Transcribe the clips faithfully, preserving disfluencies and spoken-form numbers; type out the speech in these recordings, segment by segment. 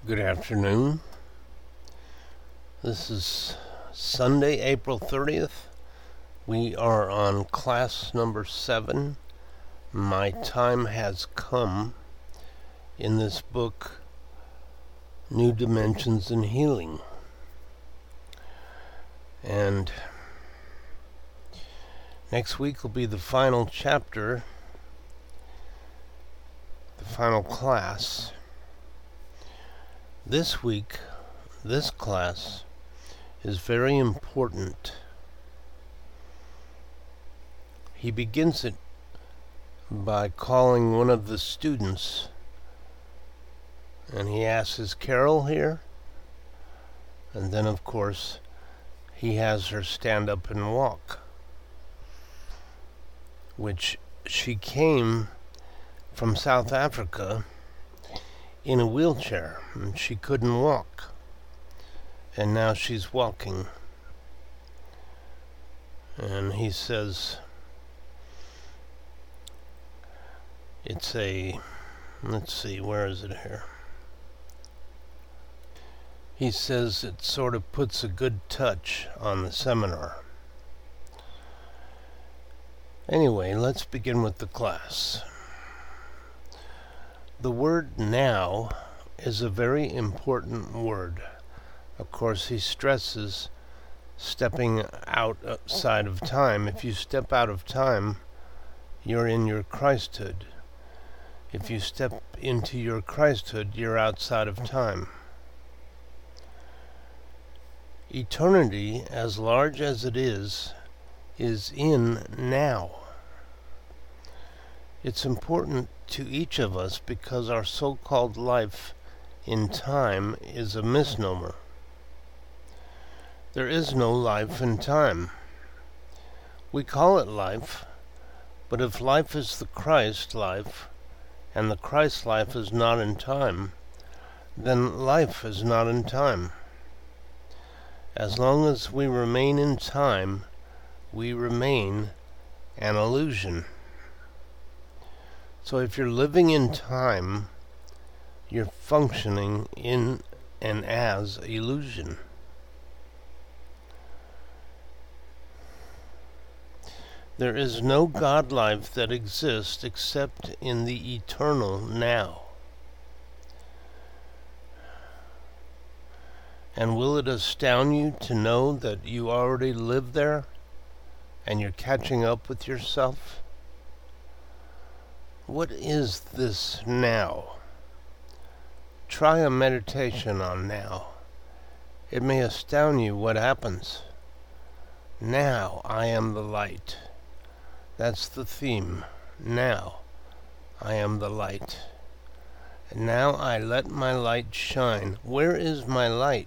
Good afternoon. This is Sunday, April thirtieth. We are on class number seven. My time has come in this book, New Dimensions in Healing. And next week will be the final chapter, the final class. This week, this class is very important. He begins it by calling one of the students, and he asks, "Is Carol here?" And then, of course, he has her stand up and walk, which she came from South Africa in a wheelchair, and she couldn't walk, and now she's walking. And he says it's a, let's see, where is it here? He says it sort of puts a good touch on the seminar. Anyway, let's begin with the class. The word now is a very important word. Of course, he stresses stepping outside of time. If you step out of time, you're in your Christhood. If you step into your Christhood, you're outside of time. Eternity, as large as it is, is in now. It's important to each of us because our so-called life in time is a misnomer. There is no life in time. We call it life, but if life is the Christ life, and the Christ life is not in time, then life is not in time. As long as we remain in time, we remain an illusion. So if you're living in time, you're functioning in and as illusion. There is no God life that exists except in the eternal now. And will it astound you to know that you already live there and you're catching up with yourself? What is this now? Try a meditation on now. It may astound you what happens. Now I am the light. That's the theme. Now I am the light. And now I let my light shine. Where is my light?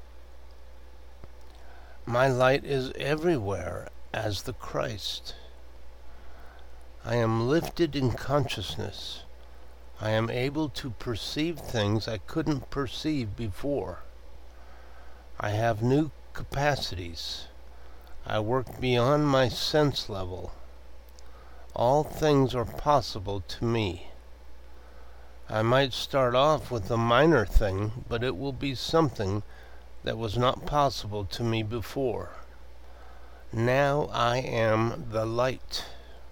My light is everywhere as the Christ. I am lifted in consciousness. I am able to perceive things I couldn't perceive before. I have new capacities. I work beyond my sense level. All things are possible to me. I might start off with a minor thing, but it will be something that was not possible to me before. Now I am the light.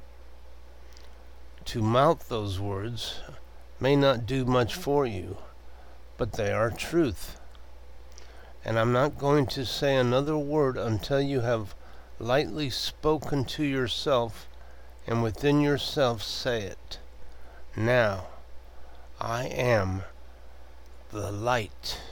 To mouth those words may not do much for you, but they are truth. And I'm not going to say another word until you have lightly spoken to yourself and within yourself say it. Now, I am the light.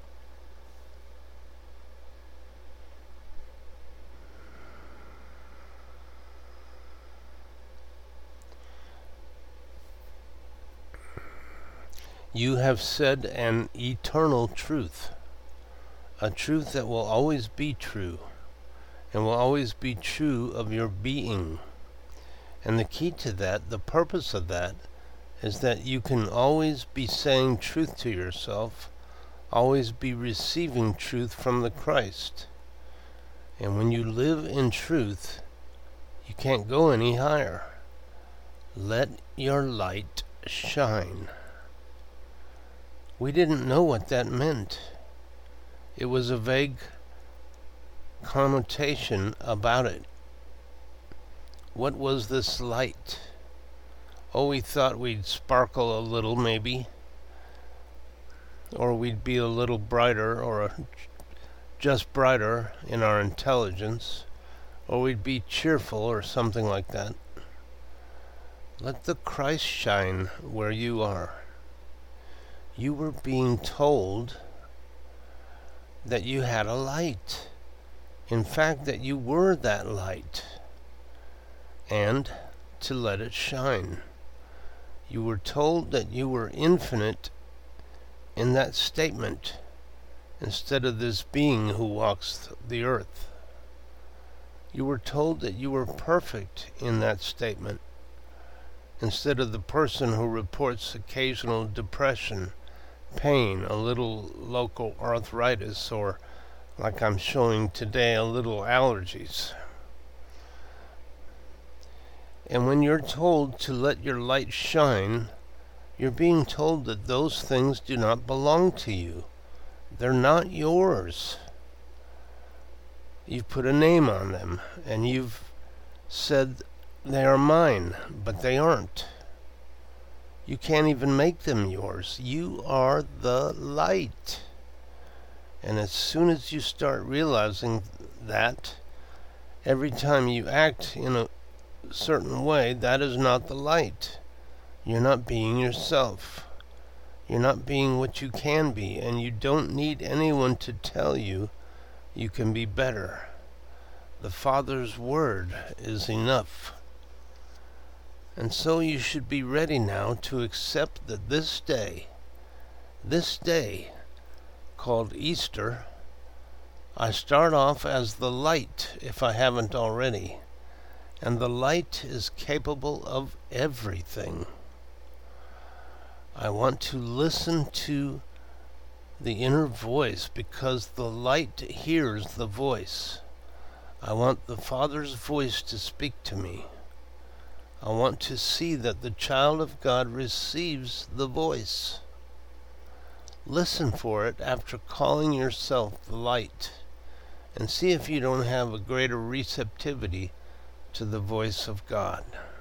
You have said an eternal truth, a truth that will always be true, and will always be true of your being. And the key to that, the purpose of that, is that you can always be saying truth to yourself, always be receiving truth from the Christ. And when you live in truth, you can't go any higher. Let your light shine. We didn't know what that meant. It was a vague connotation about it. What was this light? Oh, we thought we'd sparkle a little, maybe. Or we'd be a little brighter, or a, just brighter in our intelligence. Or we'd be cheerful, or something like that. Let the Christ shine where you are. You were being told that you had a light. In fact, that you were that light. And to let it shine. You were told that you were infinite in that statement, instead of this being who walks the earth. You were told that you were perfect in that statement, instead of the person who reports occasional depression, pain, a little local arthritis, or, like I'm showing today, a little allergies. And when you're told to let your light shine, you're being told that those things do not belong to you. They're not yours. You've put a name on them, and you've said they are mine, but they aren't. You can't even make them yours. You are the light. And as soon as you start realizing that, every time you act in a certain way, that is not the light. You're not being yourself. You're not being what you can be, and you don't need anyone to tell you you can be better. The Father's word is enough. And so you should be ready now to accept that this day, this day, called Easter, I start off as the light, if I haven't already, and the light is capable of everything. I want to listen to the inner voice, because the light hears the voice. I want the Father's voice to speak to me. I want to see that the child of God receives the voice. Listen for it after calling yourself the light, and see if you don't have a greater receptivity to the voice of God.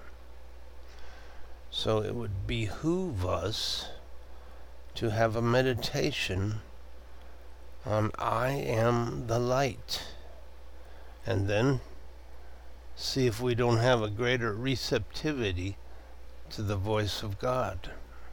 So it would behoove us to have a meditation on I am the light, and then see if we don't have a greater receptivity to the voice of God.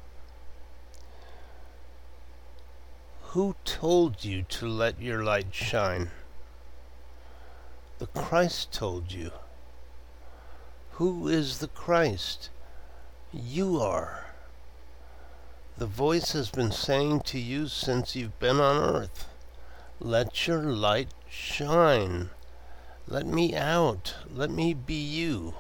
Who told you to let your light shine? The Christ told you. Who is the Christ? You are. The voice has been saying to you since you've been on earth, let your light shine. Let me out. Let me be you.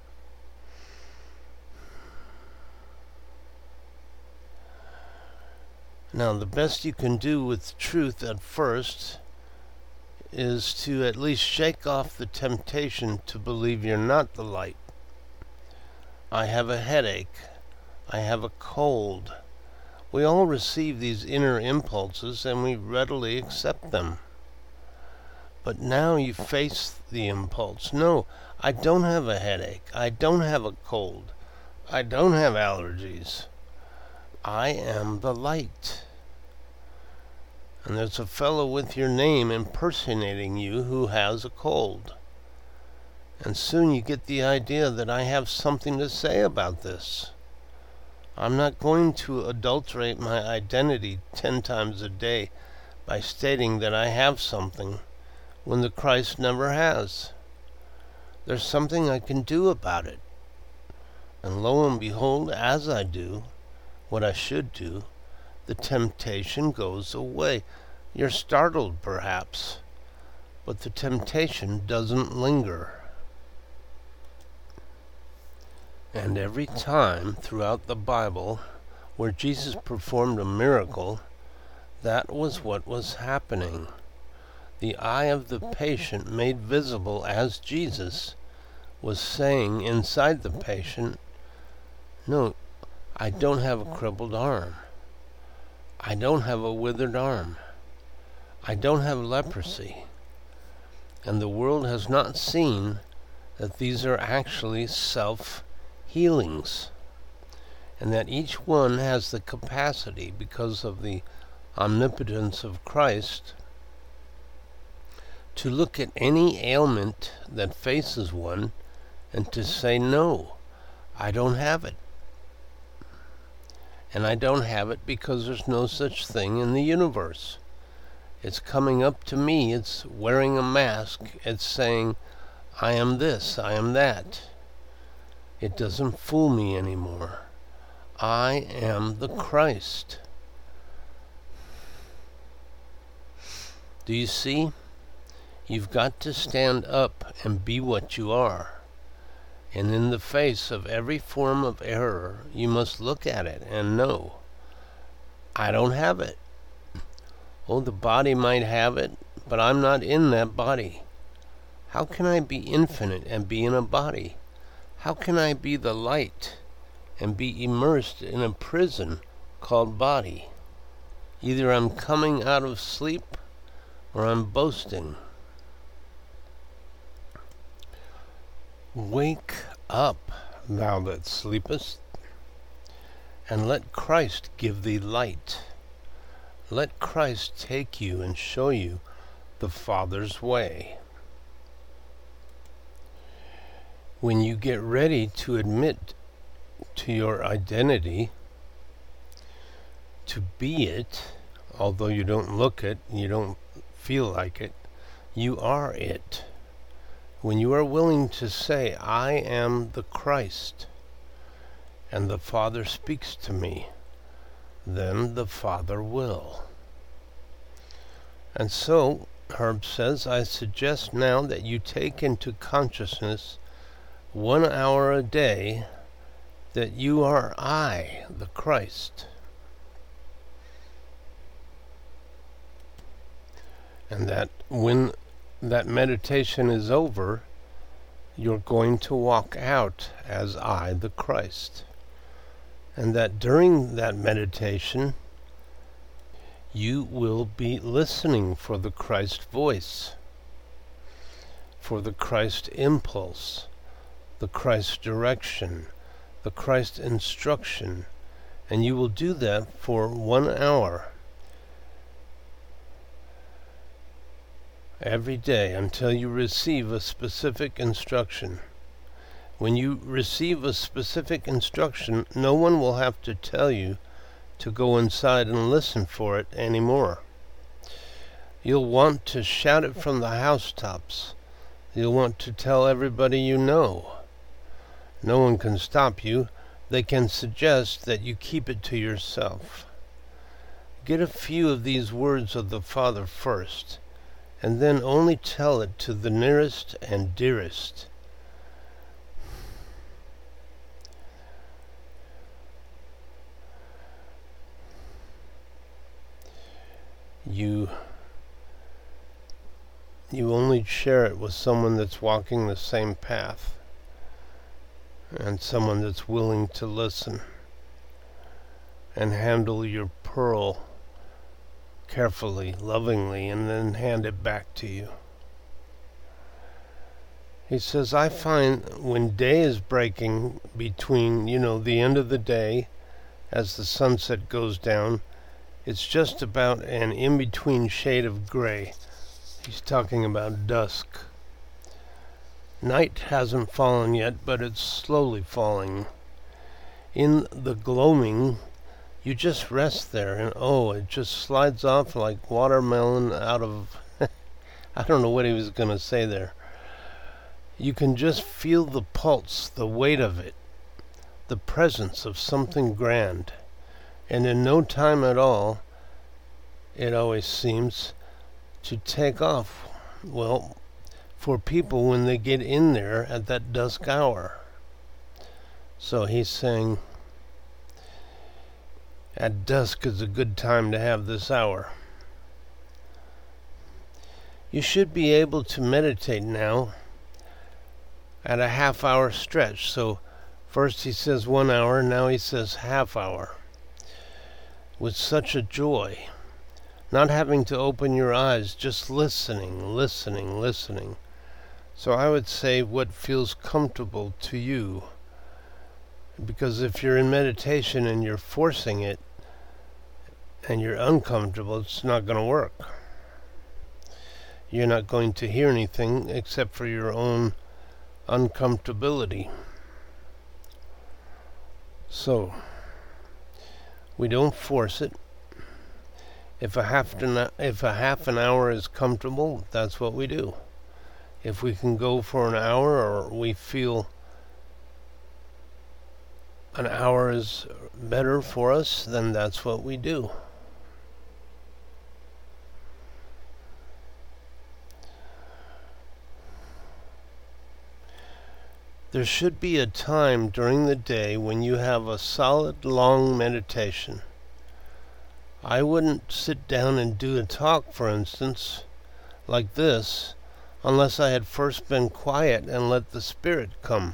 Now, the best you can do with truth at first is to at least shake off the temptation to believe you're not the light. I have a headache. I have a cold. We all receive these inner impulses, and we readily accept them. But now you face the impulse. No, I don't have a headache. I don't have a cold. I don't have allergies. I am the light. And there's a fellow with your name impersonating you who has a cold. And soon you get the idea that I have something to say about this. I'm not going to adulterate my identity ten times a day by stating that I have something when the Christ never has. There's something I can do about it. And lo and behold, as I do what I should do, the temptation goes away. You're startled, perhaps, but the temptation doesn't linger. And every time throughout the Bible where Jesus performed a miracle, that was what was happening. The eye of the patient made visible as Jesus was saying inside the patient, no, I don't have a crippled arm. I don't have a withered arm. I don't have leprosy. And the world has not seen that these are actually self-healings, and that each one has the capacity, because of the omnipotence of Christ, to look at any ailment that faces one and to say, no, I don't have it. And I don't have it because there's no such thing in the universe. It's coming up to me, it's wearing a mask, it's saying, I am this, I am that. It doesn't fool me anymore. I am the Christ. Do you see? You've got to stand up and be what you are. And in the face of every form of error, you must look at it and know, I don't have it. Oh, the body might have it, but I'm not in that body. How can I be infinite and be in a body? How can I be the light and be immersed in a prison called body? Either I'm coming out of sleep or I'm boasting. Wake up, thou that sleepest, and let Christ give thee light. Let Christ take you and show you the Father's way. When you get ready to admit to your identity, to be it, although you don't look it, you don't feel like it, you are it. When you are willing to say, I am the Christ, and the Father speaks to me, then the Father will. And so, Herb says, I suggest now that you take into consciousness one hour a day that you are I, the Christ. And that when that meditation is over, you're going to walk out as I, the Christ. And that during that meditation, you will be listening for the Christ voice, for the Christ impulse, the Christ direction, the Christ instruction, and you will do that for one hour every day until you receive a specific instruction. When you receive a specific instruction, no one will have to tell you to go inside and listen for it anymore. You'll want to shout it from the housetops. You'll want to tell everybody you know. No one can stop you. They can suggest that you keep it to yourself. Get a few of these words of the Father first, and then only tell it to the nearest and dearest. You you only share it with someone that's walking the same path, and someone that's willing to listen and handle your pearl carefully, lovingly, and then hand it back to you. He says, I find when day is breaking between, you know, the end of the day as the sunset goes down, it's just about an in-between shade of gray. He's talking about dusk. Night hasn't fallen yet, but it's slowly falling. In the gloaming, you just rest there, and oh, it just slides off like watermelon out of... I don't know what he was going to say there. You can just feel the pulse, the weight of it, the presence of something grand. And in no time at all, it always seems, to take off, well, for people when they get in there at that dusk hour. So he's saying, at dusk is a good time to have this hour. You should be able to meditate now at a half hour stretch. So first he says one hour, now he says half hour. with such a joy, not having to open your eyes, just listening, listening, listening. So I would say what feels comfortable to you, because if you're in meditation and you're forcing it and you're uncomfortable, it's not going to work. You're not going to hear anything except for your own uncomfortability. So, we don't force it. If a half an, if a half an hour is comfortable, that's what we do. If we can go for an hour, or we feel an hour is better for us, then that's what we do. There should be a time during the day when you have a solid, long meditation. I wouldn't sit down and do a talk, for instance, like this, unless I had first been quiet and let the Spirit come.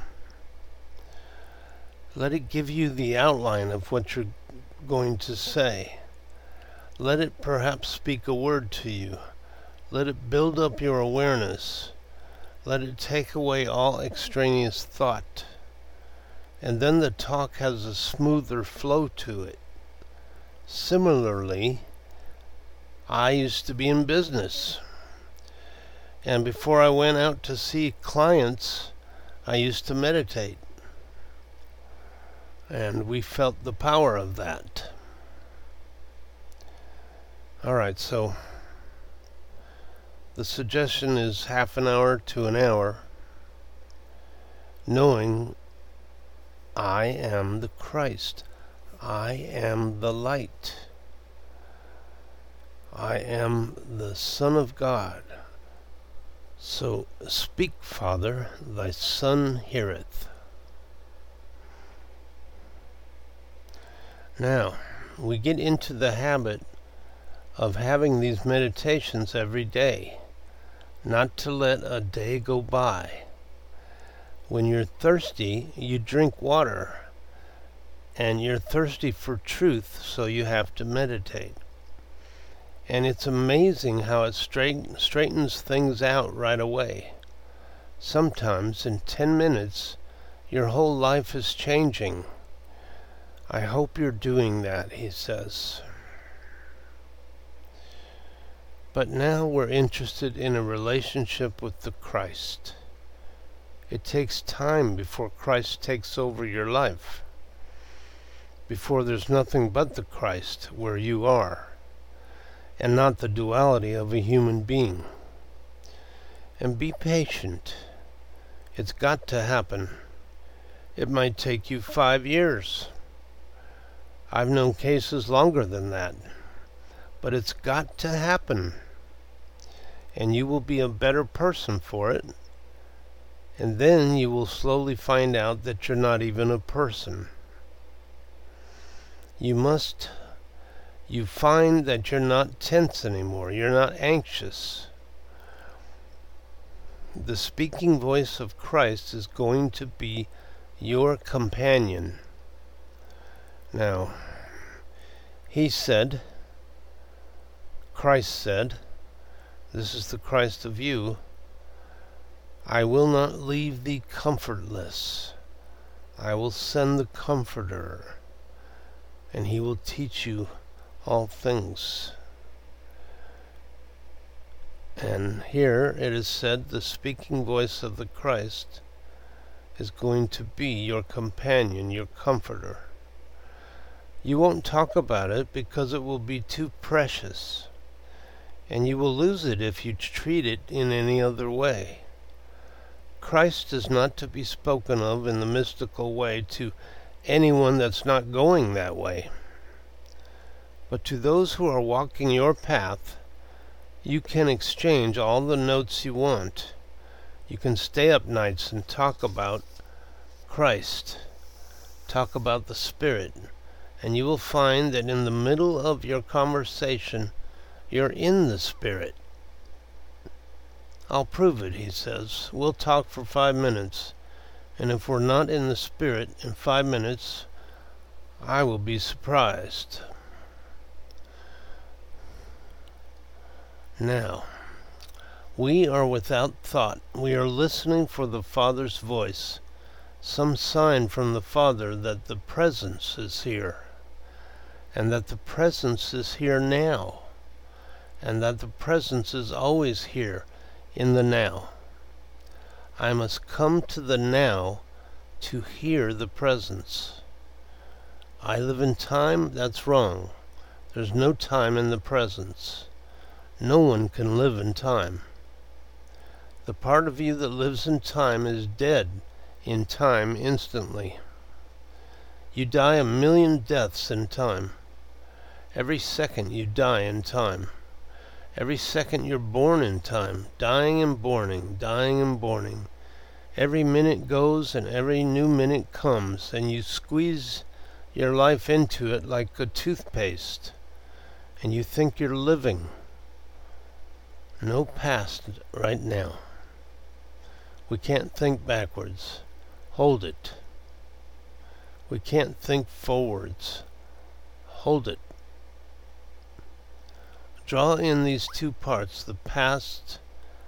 Let it give you the outline of what you're going to say. Let it perhaps speak a word to you. Let it build up your awareness. Let it take away all extraneous thought. And then the talk has a smoother flow to it. Similarly, I used to be in business. And before I went out to see clients, I used to meditate. And we felt the power of that. Alright, so the suggestion is half an hour to an hour, knowing I am the Christ. I am the light. I am the Son of God. So speak, Father, thy Son heareth. Now, we get into the habit of having these meditations every day, not to let a day go by. When you're thirsty, you drink water, and you're thirsty for truth, so you have to meditate. And it's amazing how it straight, straightens things out right away. Sometimes, in ten minutes, your whole life is changing. I hope you're doing that, he says. But now we're interested in a relationship with the Christ. It takes time before Christ takes over your life, before there's nothing but the Christ where you are, and not the duality of a human being. And be patient. It's got to happen. It might take you five years. I've known cases longer than that. But it's got to happen. And you will be a better person for it. And then you will slowly find out that you're not even a person. You must, you find that you're not tense anymore. You're not anxious. The speaking voice of Christ is going to be your companion. Now, he said, Christ said, this is the Christ of you, I will not leave thee comfortless. I will send the Comforter, and he will teach you all things. And here it is said, the speaking voice of the Christ is going to be your companion, your comforter. You won't talk about it because it will be too precious, and you will lose it if you treat it in any other way. Christ is not to be spoken of in the mystical way to anyone that's not going that way. But to those who are walking your path, you can exchange all the notes you want. You can stay up nights and talk about Christ, talk about the Spirit, and you will find that in the middle of your conversation, you're in the Spirit. I'll prove it, he says. We'll talk for five minutes, and if we're not in the Spirit in five minutes, I will be surprised. Now, we are without thought. We are listening for the Father's voice, some sign from the Father that the presence is here, and that the presence is here now, and that the presence is always here in the now. I must come to the now to hear the presence. I live in time? That's wrong. There's no time in the presence. No one can live in time. The part of you that lives in time is dead in time instantly. You die a million deaths in time. Every second you die in time. Every second you're born in time, dying and borning, dying and borning. Every minute goes and every new minute comes, and you squeeze your life into it like a toothpaste, and you think you're living. No past right now. We can't think backwards. Hold it. We can't think forwards. Hold it. Draw in these two parts, the past,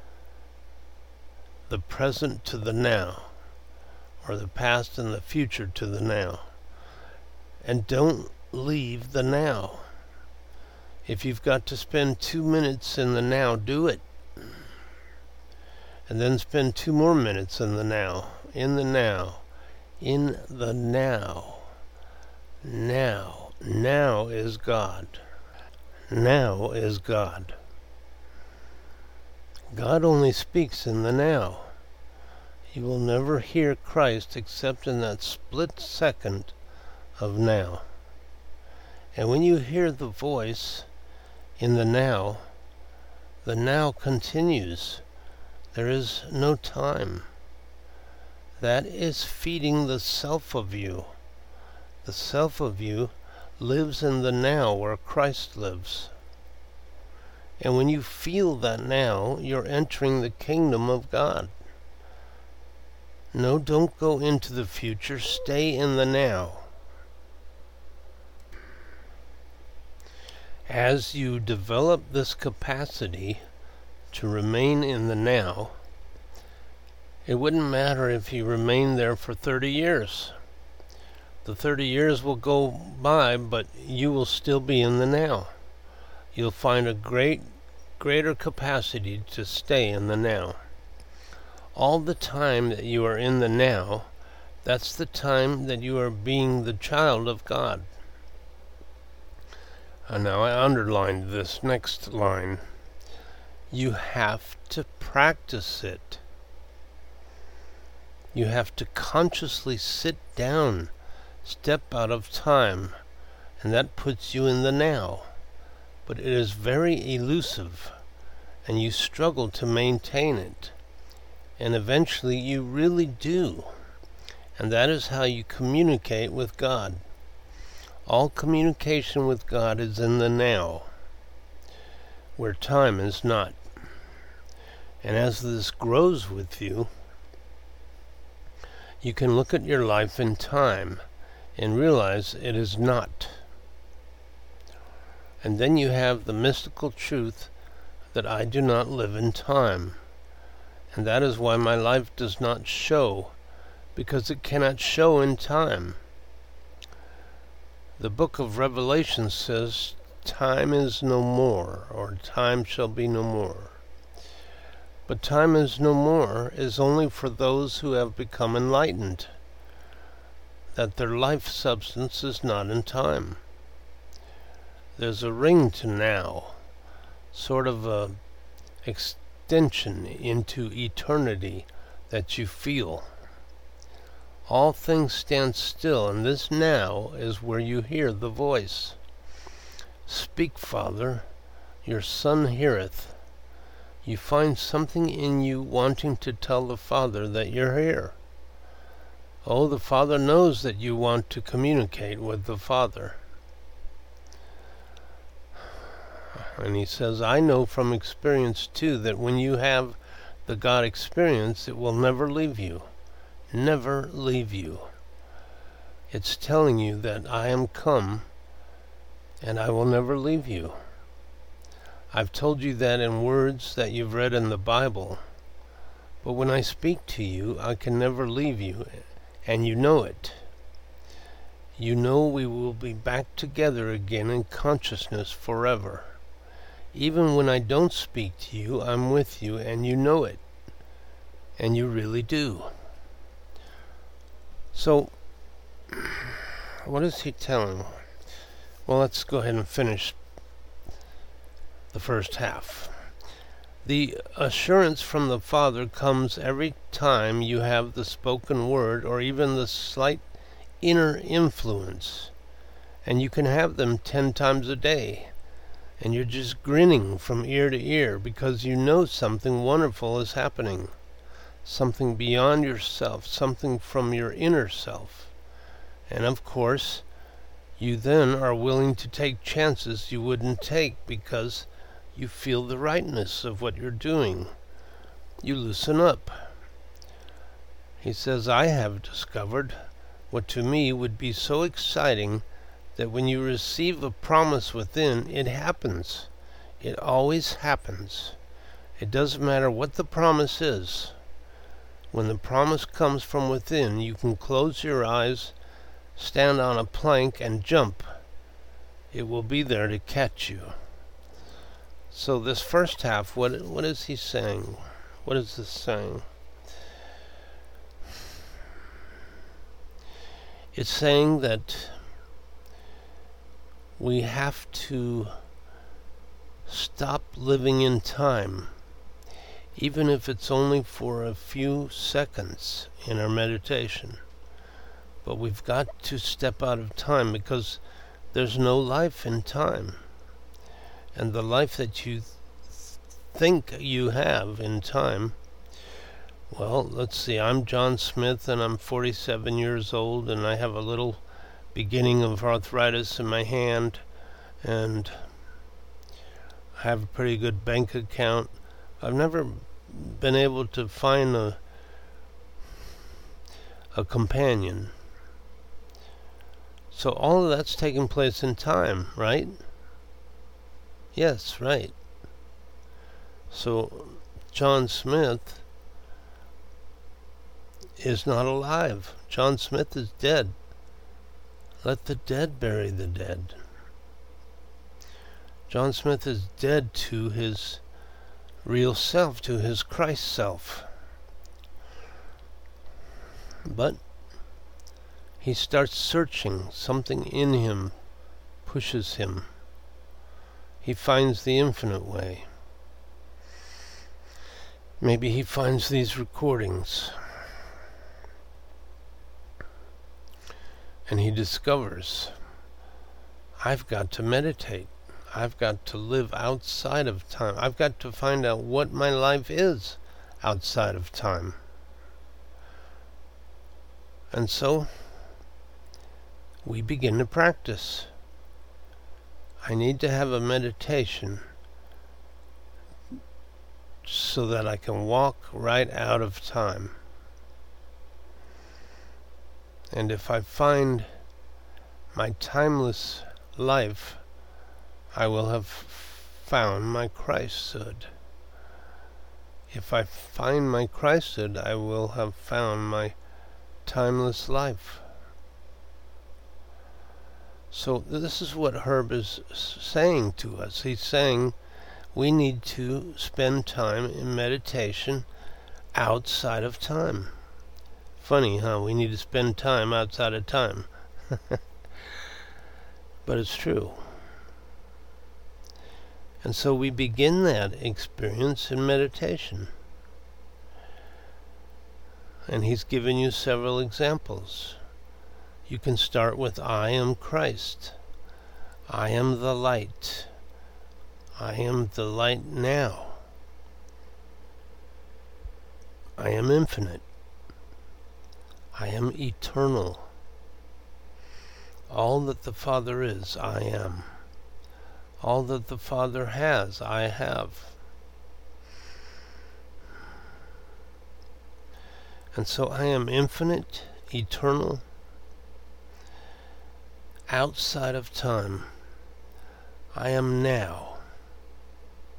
the present to the now, or the past and the future to the now. And don't leave the now. If you've got to spend two minutes in the now, do it. And then spend two more minutes in the now, in the now, in the now. Now, now is God. Now is God. God only speaks in the now. You will never hear Christ except in that split second of now. And when you hear the voice in the now, the now continues. There is no time. That is feeding the self of you. The self of you lives in the now where Christ lives. And when you feel that now, you're entering the kingdom of God. No, don't go into the future. Stay in the now. As you develop this capacity to remain in the now, it wouldn't matter if you remain there for thirty years. The thirty years will go by, but you will still be in the now. You'll find a great, greater capacity to stay in the now. All the time that you are in the now, that's the time that you are being the child of God. And now I underlined this next line. You have to practice it. You have to consciously sit down, step out of time, and that puts you in the now. But it is very elusive, and you struggle to maintain it. And eventually you really do. And that is how you communicate with God. All communication with God is in the now, where time is not. And as this grows with you, you can look at your life in time and realize it is not. And then you have the mystical truth that I do not live in time. And that is why my life does not show, because it cannot show in time. The book of Revelation says, time is no more, or time shall be no more. But time is no more is only for those who have become enlightened, that their life substance is not in time. There's a ring to now, sort of a extension into eternity that you feel. All things stand still, and this now is where you hear the voice. Speak, Father, your Son heareth. You find something in you wanting to tell the Father that you're here. Oh, the Father knows that you want to communicate with the Father. And he says, I know from experience too that when you have the God experience, it will never leave you. Never leave you. It's telling you that I am come and I will never leave you. I've told you that in words that you've read in the Bible. But when I speak to you, I can never leave you, and you know it. You know we will be back together again in consciousness forever. Even when I don't speak to you, I'm with you, and you know it. And you really do. So, what is he telling? Well, let's go ahead and finish the first half. The assurance from the Father comes every time you have the spoken word or even the slight inner influence. And you can have them ten times a day. And you're just grinning from ear to ear because you know something wonderful is happening. Something beyond yourself, something from your inner self. And of course, you then are willing to take chances you wouldn't take because you feel the rightness of what you're doing. You loosen up. He says, I have discovered what to me would be so exciting that when you receive a promise within, it happens. It always happens. It doesn't matter what the promise is. When the promise comes from within, you can close your eyes, stand on a plank, and jump. It will be there to catch you. So this first half, what what is he saying? What is this saying? It's saying that we have to stop living in time, even if it's only for a few seconds in our meditation. But we've got to step out of time because there's no life in time. And the life that you th- think you have in time, well, let's see, I'm John Smith and I'm forty-seven years old and I have a little beginning of arthritis in my hand and I have a pretty good bank account. I've never been able to find a a companion. So all of that's taking place in time, right? Yes, right. So John Smith is not alive. John Smith is dead. Let the dead bury the dead. John Smith is dead to his real self, to his Christ self. But he starts searching. Something in him pushes him. He finds the infinite way. Maybe he finds these recordings. And he discovers, I've got to meditate. I've got to live outside of time. I've got to find out what my life is outside of time. And so, we begin to practice. I need to have a meditation so that I can walk right out of time. And if I find my timeless life, I will have found my Christhood. If I find my Christhood, I will have found my timeless life. So this is what Herb is saying to us. He's saying we need to spend time in meditation outside of time. Funny, huh? We need to spend time outside of time. But it's true. And so we begin that experience in meditation. And he's given you several examples. You can start with, I am Christ. I am the light. I am the light now. I am infinite. I am eternal. All that the Father is, I am. All that the Father has, I have. And so I am infinite, eternal, outside of time. I am now.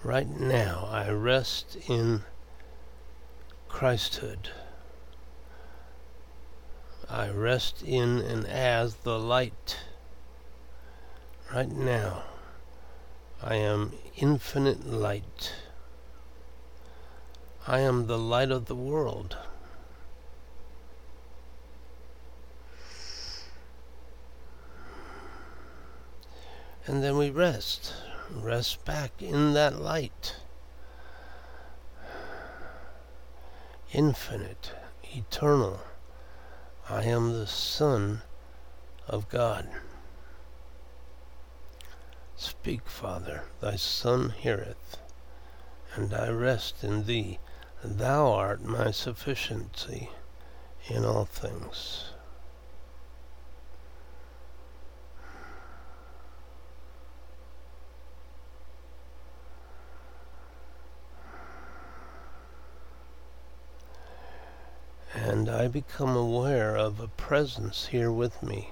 Right now, I rest in Christhood. I rest in and as the light. Right now, I am infinite light. I am the light of the world. And then we rest. Rest back in that light. Infinite, eternal. I am the Son of God. Speak, Father, thy Son heareth, and I rest in thee. Thou art my sufficiency in all things. And I become aware of a presence here with me.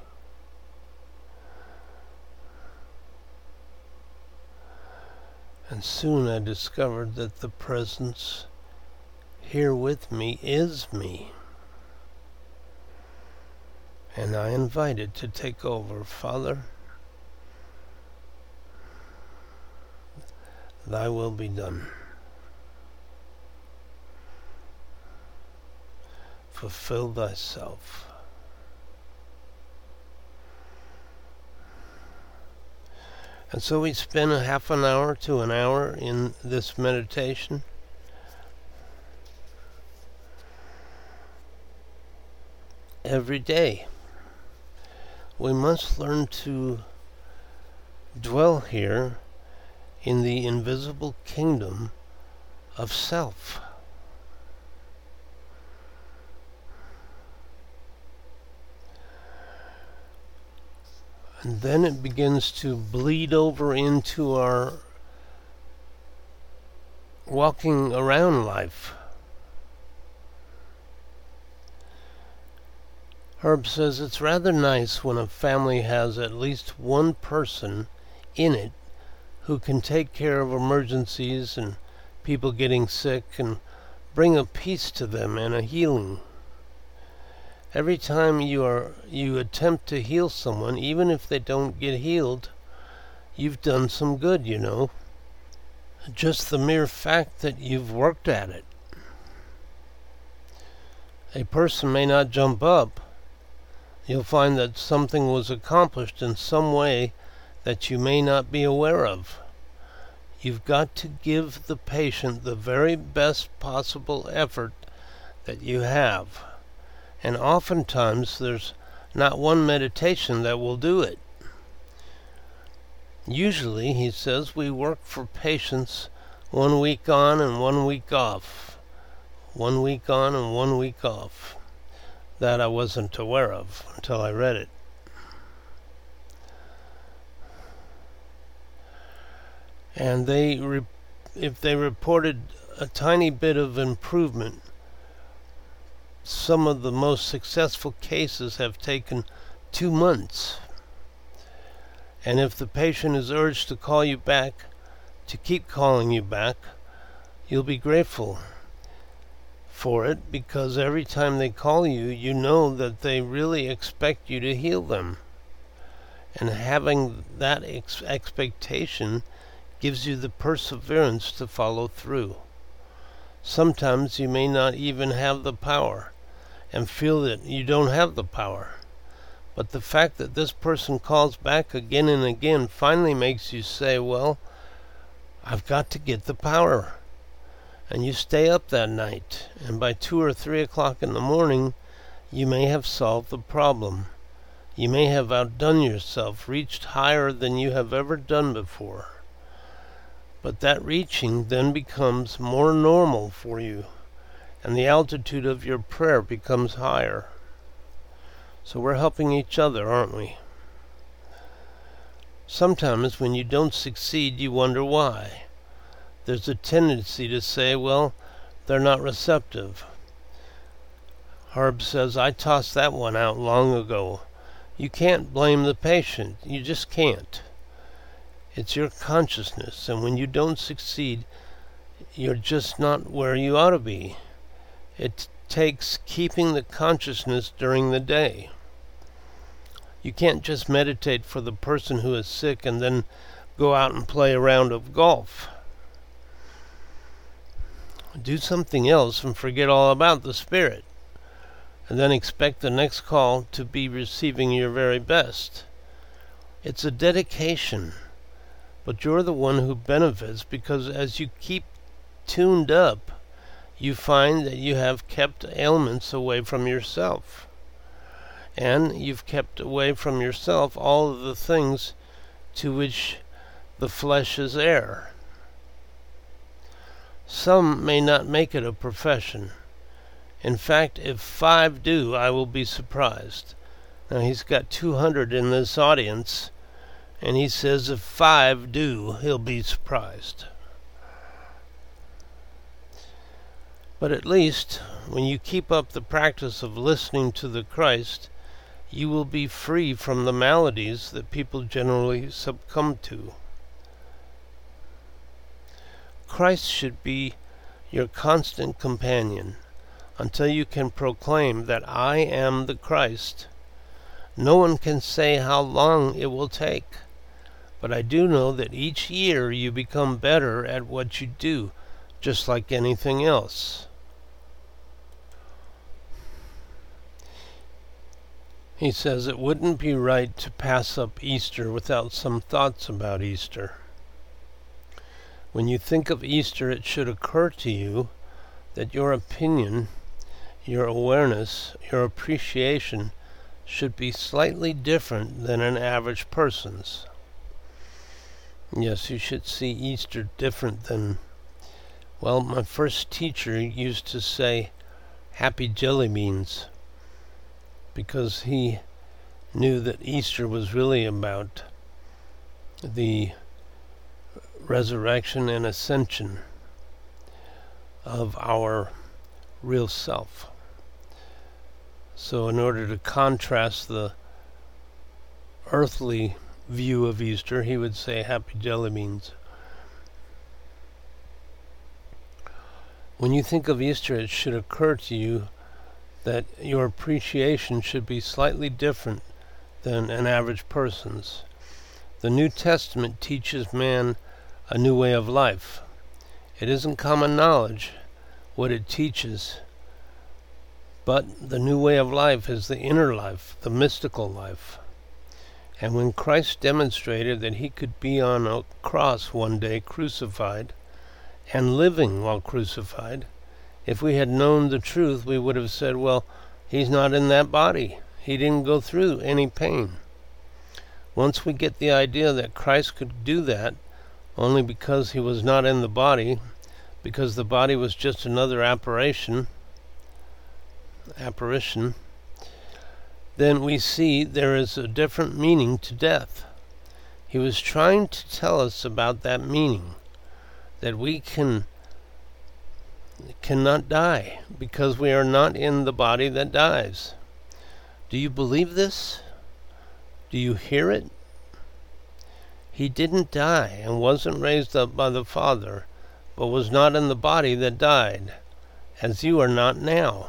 And soon I discovered that the presence here with me is me. And I invite it to take over. Father, thy will be done. Fulfill thyself. And so we spend a half an hour to an hour in this meditation. Every day. We must learn to dwell here in the invisible kingdom of self. And then it begins to bleed over into our walking around life. Herb says it's rather nice when a family has at least one person in it who can take care of emergencies and people getting sick and bring a peace to them and a healing. Every time you are you attempt to heal someone, even if they don't get healed, you've done some good, you know. Just the mere fact that you've worked at it. A person may not jump up. You'll find that something was accomplished in some way that you may not be aware of. You've got to give the patient the very best possible effort that you have. And oftentimes there's not one meditation that will do it. Usually, he says, we work for patients one week on and one week off. One week on and one week off. That I wasn't aware of until I read it. And they, re- if they reported a tiny bit of improvement, some of the most successful cases have taken two months. And if the patient is urged to call you back, to keep calling you back, you'll be grateful for it, because every time they call you, you know that they really expect you to heal them. And having that ex- expectation gives you the perseverance to follow through. Sometimes you may not even have the power and feel that you don't have the power. But the fact that this person calls back again and again finally makes you say, well, I've got to get the power. And you stay up that night, and by two or three o'clock in the morning, you may have solved the problem. You may have outdone yourself, reached higher than you have ever done before. But that reaching then becomes more normal for you, and the altitude of your prayer becomes higher. So we're helping each other, aren't we? Sometimes when you don't succeed, you wonder why. There's a tendency to say, well, they're not receptive. Herb says, I tossed that one out long ago. You can't blame the patient. You just can't. It's your consciousness, and when you don't succeed, you're just not where you ought to be. It takes keeping the consciousness during the day. You can't just meditate for the person who is sick and then go out and play a round of golf. Do something else and forget all about the spirit, and then expect the next call to be receiving your very best. It's a dedication, but you're the one who benefits, because as you keep tuned up, you find that you have kept ailments away from yourself. And you've kept away from yourself all of the things to which the flesh is heir. Some may not make it a profession. In fact, if five do, I will be surprised. Now, he's got two hundred in this audience, and he says if five do, he'll be surprised. But at least, when you keep up the practice of listening to the Christ, you will be free from the maladies that people generally succumb to. Christ should be your constant companion until you can proclaim that I am the Christ. No one can say how long it will take, but I do know that each year you become better at what you do, just like anything else. He says it wouldn't be right to pass up Easter without some thoughts about Easter. When you think of Easter, it should occur to you that your opinion, your awareness, your appreciation should be slightly different than an average person's. Yes, you should see Easter different than, well, my first teacher used to say, happy jelly beans, because he knew that Easter was really about the resurrection and ascension of our real self. So in order to contrast the earthly view of Easter, he would say happy jelly beans. When you think of Easter, it should occur to you that your appreciation should be slightly different than an average person's. The New Testament teaches man a new way of life. It isn't common knowledge what it teaches, but the new way of life is the inner life, the mystical life. And when Christ demonstrated that he could be on a cross one day crucified and living while crucified, if we had known the truth, we would have said, well, he's not in that body. He didn't go through any pain. Once we get the idea that Christ could do that only because he was not in the body, because the body was just another apparition, apparition, then we see there is a different meaning to death. He was trying to tell us about that meaning, that we can cannot die because we are not in the body that dies. Do you believe this? Do you hear it? He didn't die and wasn't raised up by the Father, but was not in the body that died, as you are not now.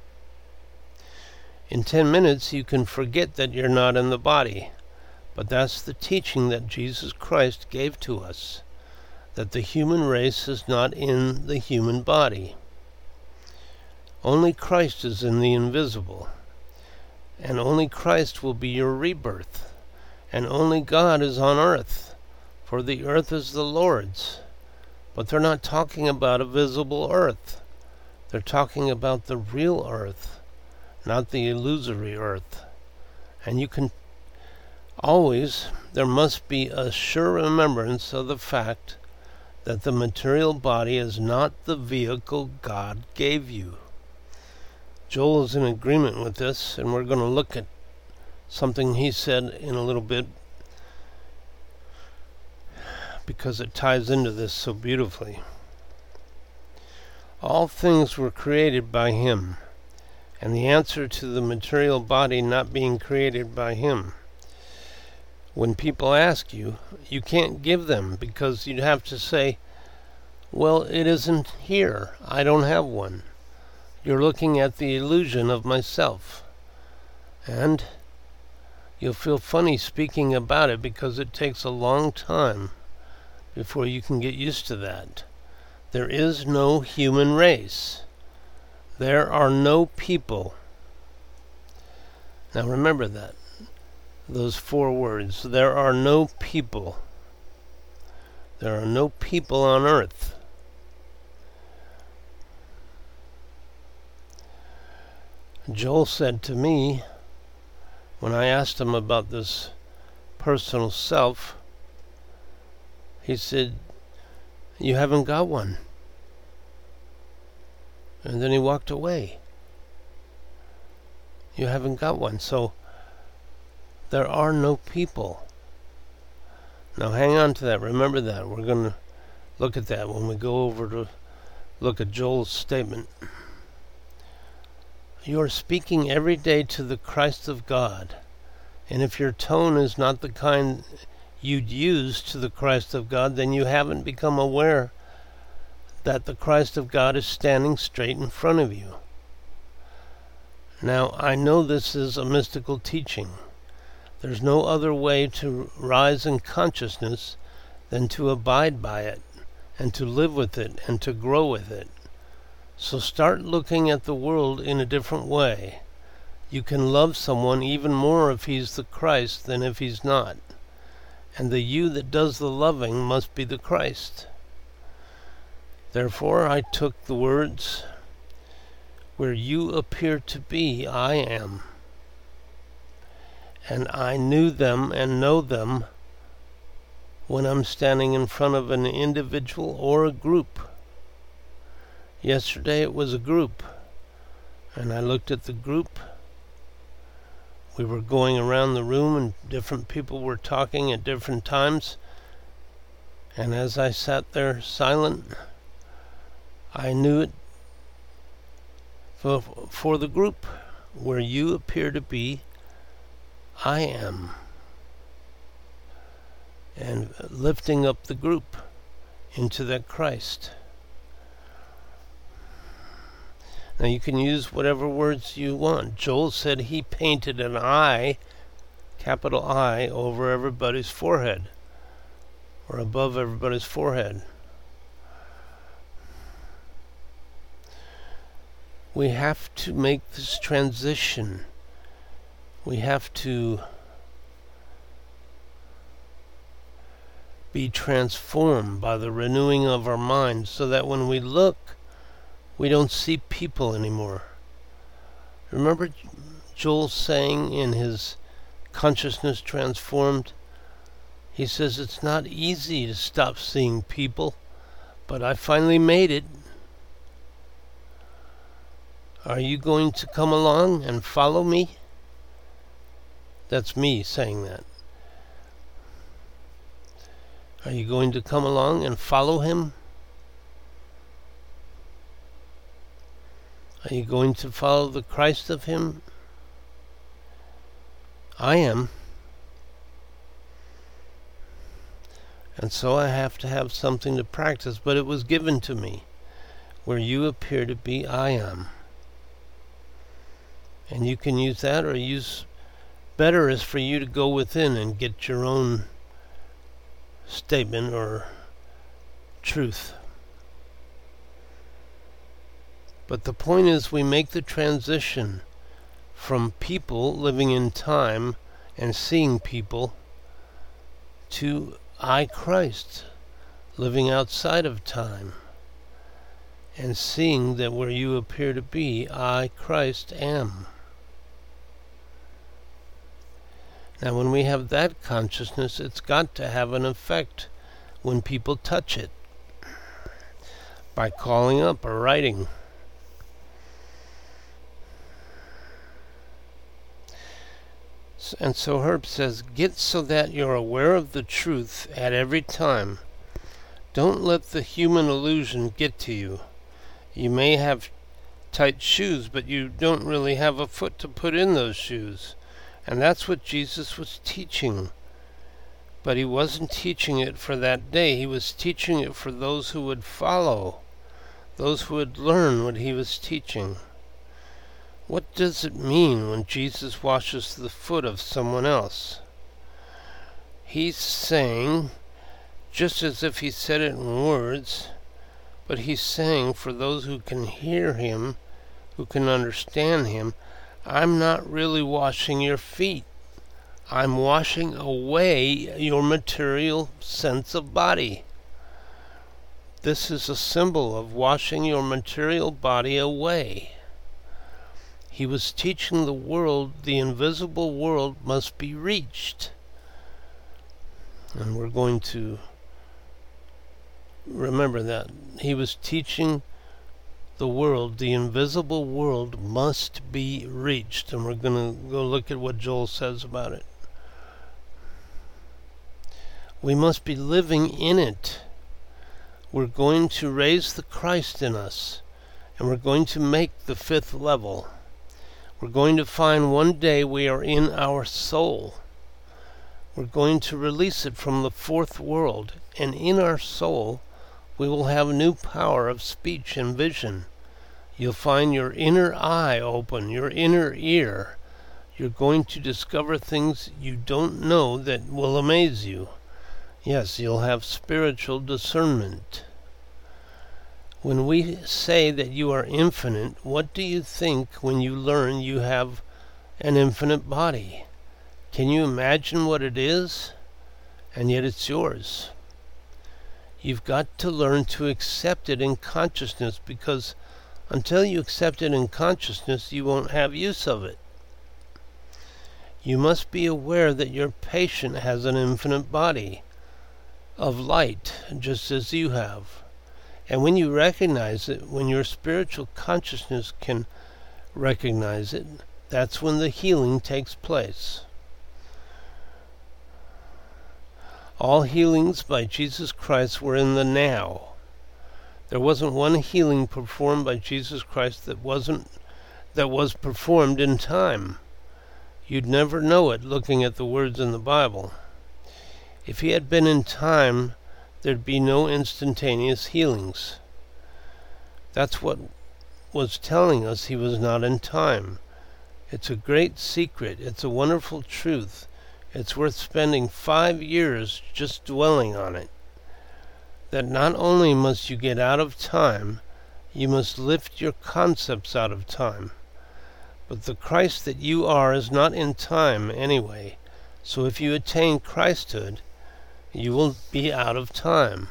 In ten minutes you can forget that you're not in the body, but that's the teaching that Jesus Christ gave to us, that the human race is not in the human body. Only Christ is in the invisible, and only Christ will be your rebirth. And only God is on earth, for the earth is the Lord's. But they're not talking about a visible earth. They're talking about the real earth, not the illusory earth. And you can always, there must be a sure remembrance of the fact that the material body is not the vehicle God gave you. Joel is in agreement with this, and we're going to look at something he said in a little bit, because it ties into this so beautifully. All things were created by him, and the answer to the material body not being created by him. When people ask you, you can't give them because you'd have to say, well, it isn't here. I don't have one. You're looking at the illusion of myself. And you'll feel funny speaking about it because it takes a long time before you can get used to that. There is no human race. There are no people. Now remember that. Those four words. There are no people. There are no people on earth. Joel said to me, when I asked him about this personal self, he said, you haven't got one. And then he walked away. You haven't got one. So there are no people. Now hang on to that. Remember that. We're going to look at that when we go over to look at Joel's statement. You are speaking every day to the Christ of God. And if your tone is not the kind you'd use to the Christ of God, then you haven't become aware that the Christ of God is standing straight in front of you. Now, I know this is a mystical teaching. There's no other way to rise in consciousness than to abide by it, and to live with it, and to grow with it. So start looking at the world in a different way. You can love someone even more if he's the Christ than if he's not. And the you that does the loving must be the Christ. Therefore I took the words, where you appear to be, I am. And I knew them and know them when I'm standing in front of an individual or a group. Yesterday it was a group, and I looked at the group. We were going around the room and different people were talking at different times. And as I sat there silent, I knew it for, for the group. Where you appear to be, I am. And lifting up the group into that Christ. Now you can use whatever words you want. Joel said he painted an I, capital I, over everybody's forehead, or above everybody's forehead. We have to make this transition. We have to be transformed by the renewing of our minds so that when we look, we don't see people anymore. Remember Joel saying in his Consciousness Transformed, he says it's not easy to stop seeing people, but I finally made it. Are you going to come along and follow me? That's me saying that. Are you going to come along and follow him? Are you going to follow the Christ of him? I am. And so I have to have something to practice, but it was given to me. Where you appear to be, I am. And you can use that, or use better is for you to go within and get your own statement or truth. But the point is, we make the transition from people living in time and seeing people to I, Christ, living outside of time and seeing that where you appear to be, I, Christ, am. Now, when we have that consciousness, it's got to have an effect when people touch it by calling up or writing. And so Herb says, get so that you're aware of the truth at every time. Don't let the human illusion get to you. You may have tight shoes, but you don't really have a foot to put in those shoes. And that's what Jesus was teaching But he wasn't teaching it for that day. He was teaching it for those who would follow, those who would learn what he was teaching. What does it mean when Jesus washes the foot of someone else? He's saying, just as if he said it in words, but he's saying for those who can hear him, who can understand him, I'm not really washing your feet. I'm washing away your material sense of body. This is a symbol of washing your material body away. He was teaching the world the invisible world must be reached. And we're going to remember that. He was teaching the world, the invisible world must be reached. And we're going to go look at what Joel says about it. We must be living in it. We're going to raise the Christ in us, and we're going to make the fifth level. We're going to find one day we are in our soul. We're going to release it from the fourth world, and in our soul we will have new power of speech and vision. You'll find your inner eye open, your inner ear. You're going to discover things you don't know that will amaze you. Yes, you'll have spiritual discernment. When we say that you are infinite, what do you think when you learn you have an infinite body? Can you imagine what it is? And yet it's yours. You've got to learn to accept it in consciousness, because until you accept it in consciousness, you won't have use of it. You must be aware that your patient has an infinite body of light, just as you have. And when you recognize it, when your spiritual consciousness can recognize it, that's when the healing takes place. All healings by Jesus Christ were in the now. There wasn't one healing performed by Jesus Christ that wasn't that was performed in time. You'd never know it looking at the words in the Bible. If he had been in time, there'd be no instantaneous healings. That's what was telling us he was not in time. It's a great secret. It's a wonderful truth. It's worth spending five years just dwelling on it. That not only must you get out of time, you must lift your concepts out of time. But the Christ that you are is not in time anyway. So if you attain Christhood, you will be out of time.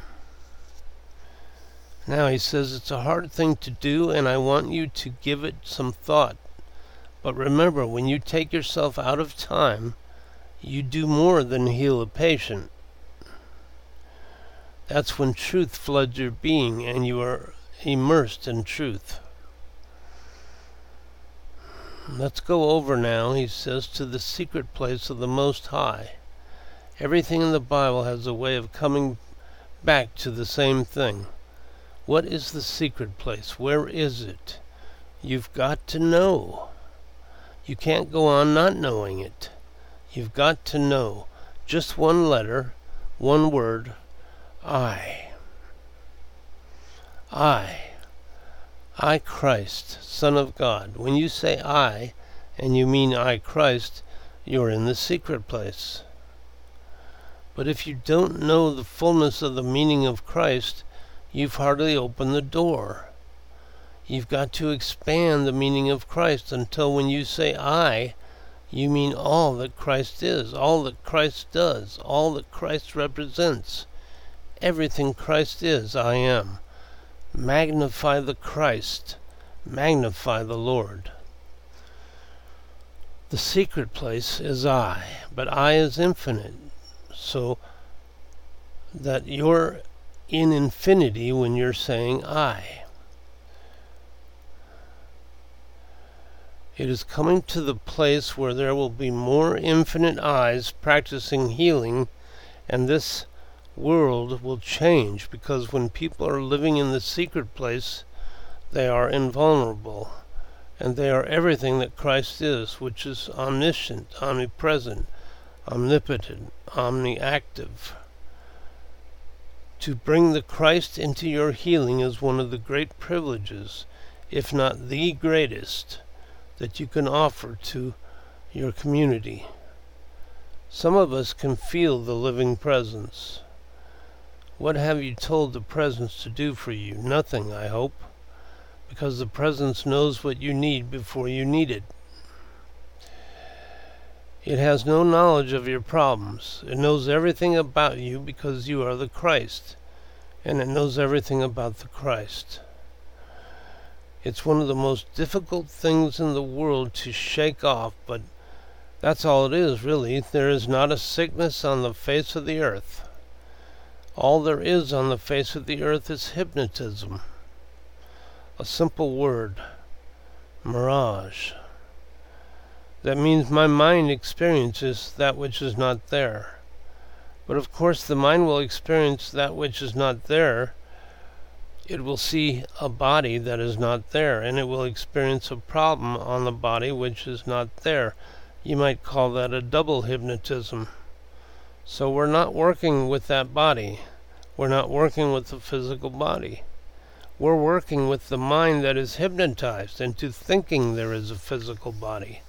Now he says it's a hard thing to do, and I want you to give it some thought. But remember, when you take yourself out of time, you do more than heal a patient. That's when truth floods your being and you are immersed in truth. Let's go over now, he says, to the secret place of the Most High. Everything in the Bible has a way of coming back to the same thing. What is the secret place? Where is it? You've got to know. You can't go on not knowing it. You've got to know. Just one letter, one word, I. I. I, Christ, Son of God. When you say I, and you mean I, Christ, you're in the secret place. But if you don't know the fullness of the meaning of Christ, you've hardly opened the door. You've got to expand the meaning of Christ until when you say I, you mean all that Christ is, all that Christ does, all that Christ represents. Everything Christ is, I am. Magnify the Christ. Magnify the Lord. The secret place is I, but I is infinite, so that you're in infinity when you're saying I. It is coming to the place where there will be more infinite eyes practicing healing, and this world will change, because when people are living in the secret place, they are invulnerable, and they are everything that Christ is, which is omniscient, omnipresent, omnipotent, omniactive. To bring the Christ into your healing is one of the great privileges, if not the greatest, that you can offer to your community. Some of us can feel the living presence. What have you told the presence to do for you? Nothing, I hope, because the presence knows what you need before you need it. It has no knowledge of your problems. It knows everything about you because you are the Christ, and it knows everything about the Christ. It's one of the most difficult things in the world to shake off, but that's all it is, really. There is not a sickness on the face of the earth. All there is on the face of the earth is hypnotism. A simple word, mirage. That means my mind experiences that which is not there. But of course the mind will experience that which is not there. It will see a body that is not there, and it will experience a problem on the body which is not there. You might call that a double hypnotism. So we're not working with that body. We're not working with the physical body. We're working with the mind that is hypnotized into thinking there is a physical body.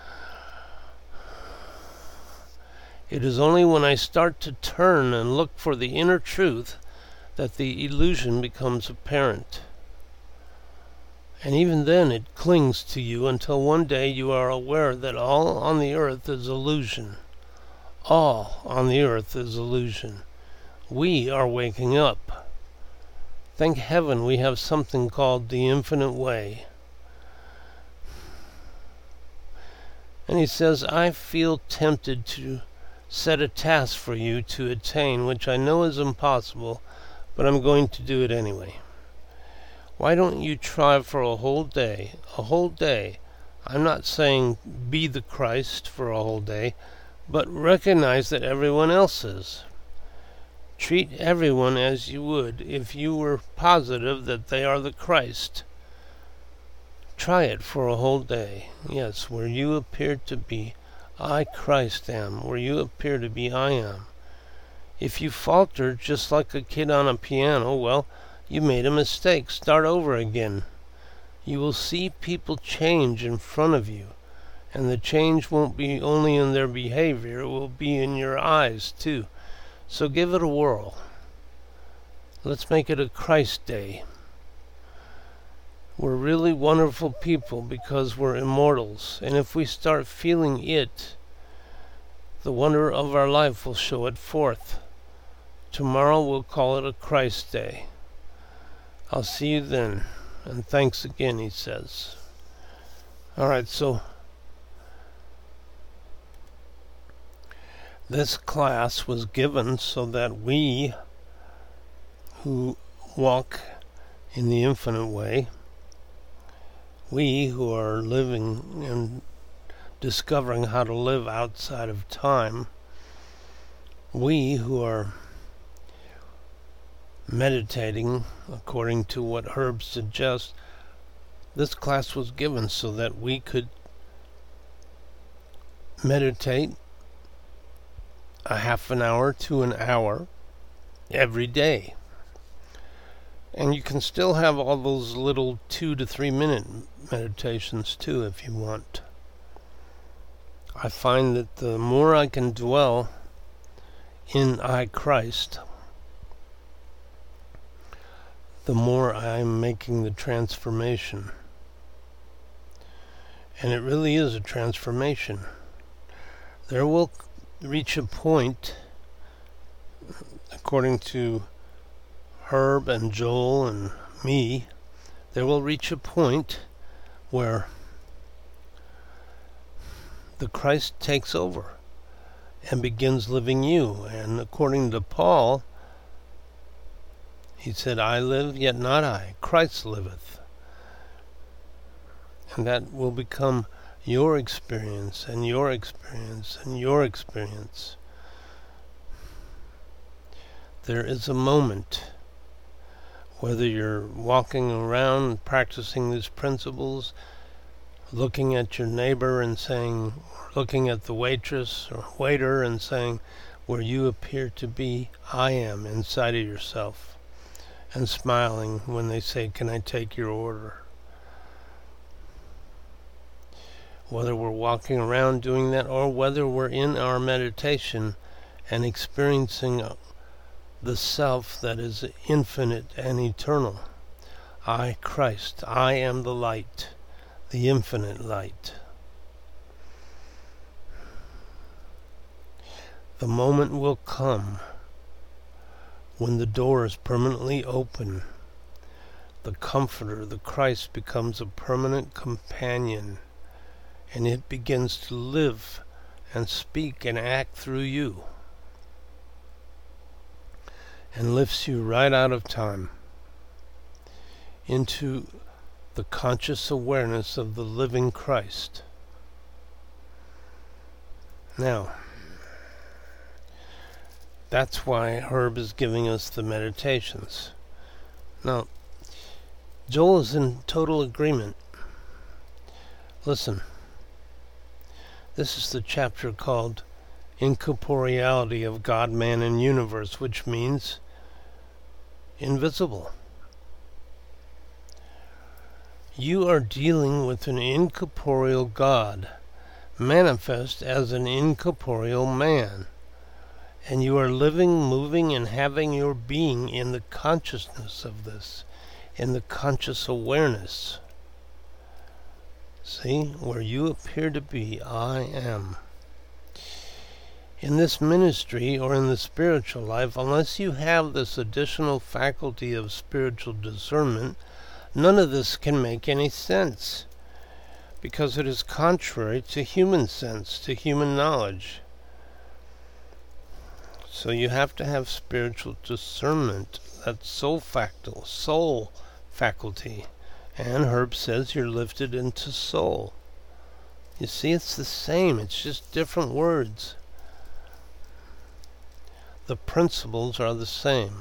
It is only when I start to turn and look for the inner truth that the illusion becomes apparent. And even then it clings to you until one day you are aware that all on the earth is illusion. All on the earth is illusion. We are waking up. Thank heaven we have something called the infinite way. And he says, I feel tempted to set a task for you to attain, which I know is impossible, but I'm going to do it anyway. Why don't you try for a whole day, a whole day? I'm not saying be the Christ for a whole day, but recognize that everyone else is. Treat everyone as you would if you were positive that they are the Christ. Try it for a whole day. Yes, where you appear to be, I, Christ, am. Where you appear to be, I am. If you falter just like a kid on a piano, well, you made a mistake. Start over again. You will see people change in front of you, and the change won't be only in their behavior, it will be in your eyes too. So give it a whirl. Let's make it a Christ Day. We're really wonderful people because we're immortals, and if we start feeling it, the wonder of our life will show it forth. Tomorrow we'll call it a Christ Day. I'll see you then, and thanks again, he says. Alright, so this class was given so that we who walk in the infinite way, we who are living and discovering how to live outside of time, we who are meditating according to what Herb suggests, this class was given so that we could meditate a half an hour to an hour every day. And you can still have all those little two to three minute meditations too if you want. I find that the more I can dwell in I, Christ, the more I'm making the transformation. And it really is a transformation. There will reach a point, according to Herb and Joel and me, there will reach a point where the Christ takes over and begins living you. And according to Paul, he said, I live, yet not I. Christ liveth. And that will become your experience, and your experience, and your experience. There is a moment, whether you're walking around practicing these principles, looking at your neighbor and saying, looking at the waitress or waiter and saying, where you appear to be, I am inside of yourself, and smiling when they say, can I take your order? Whether we're walking around doing that or whether we're in our meditation and experiencing the self that is infinite and eternal. I, Christ, I am the light, the infinite light. The moment will come when the door is permanently open. The Comforter, the Christ, becomes a permanent companion, and it begins to live and speak and act through you, and lifts you right out of time into the conscious awareness of the living Christ. Now, that's why Herb is giving us the meditations. Now, Joel is in total agreement. Listen, this is the chapter called Incorporeality of God, Man, and Universe, which means invisible. You are dealing with an incorporeal God, manifest as an incorporeal man. And you are living, moving, and having your being in the consciousness of this, in the conscious awareness. See, where you appear to be, I am. In this ministry or in the spiritual life, unless you have this additional faculty of spiritual discernment, none of this can make any sense, because it is contrary to human sense, to human knowledge. So you have to have spiritual discernment, that soul factal, soul faculty. And Herb says you're lifted into soul. You see, it's the same, it's just different words. The principles are the same.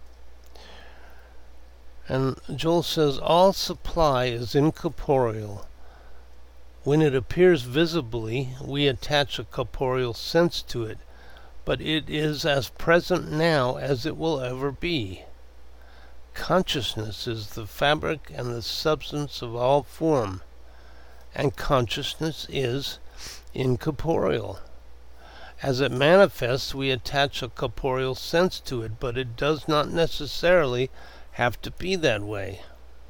And Joel says all supply is incorporeal. When it appears visibly, we attach a corporeal sense to it, but it is as present now as it will ever be. Consciousness is the fabric and the substance of all form, and consciousness is incorporeal. As it manifests, we attach a corporeal sense to it, but it does not necessarily have to be that way.